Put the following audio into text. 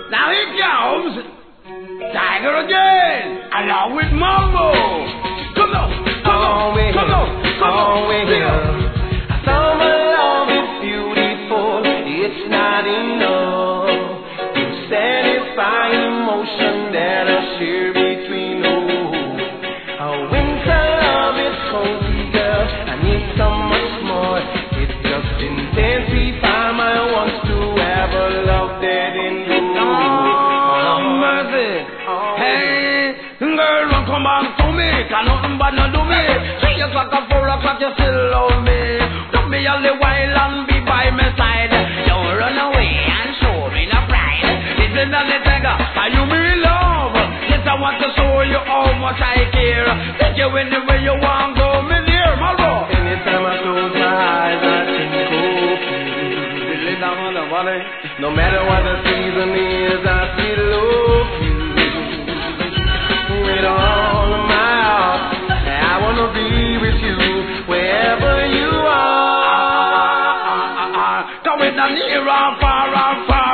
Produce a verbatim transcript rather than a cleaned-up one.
Now here comes Tiger again, along with Mambo. Come on, come on, come on, come on. I saw my love is beautiful, it's not enough to satisfy emotion that I share between us. A winter love is cozy, girl, I need so much more. It just intensify my wants to have a love that endures. Hey, girl, don't come back to me, cause nothing bad no do me. Three o'clock or four o'clock, you still love me. Don't be all the while and be by my side. Don't run away and show me no pride. This is not the tiger, are you me love? Yes, I want to show you how much I care. Take you anywhere you want, go me near, my love. Anytime I close my eyes, I think of you. No matter what the season is, I still love you. With all of my heart, I wanna be with you wherever you are. Come in the near or far or far.